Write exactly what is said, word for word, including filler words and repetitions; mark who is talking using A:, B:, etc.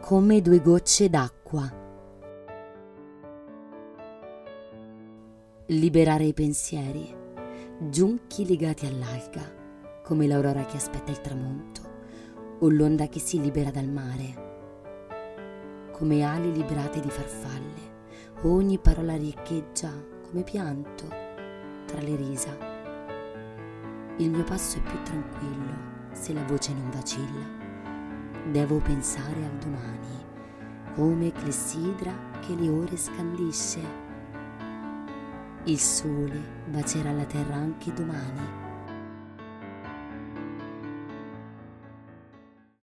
A: come due gocce d'acqua. Liberare i pensieri, giunchi legati all'alga, come l'aurora che aspetta il tramonto, o l'onda che si libera dal mare. Come ali liberate di farfalle, ogni parola riecheggia come pianto tra le risa. Il mio passo è più tranquillo se la voce non vacilla. Devo pensare al domani, come clessidra che le ore scandisce. Il sole bacerà la terra anche domani.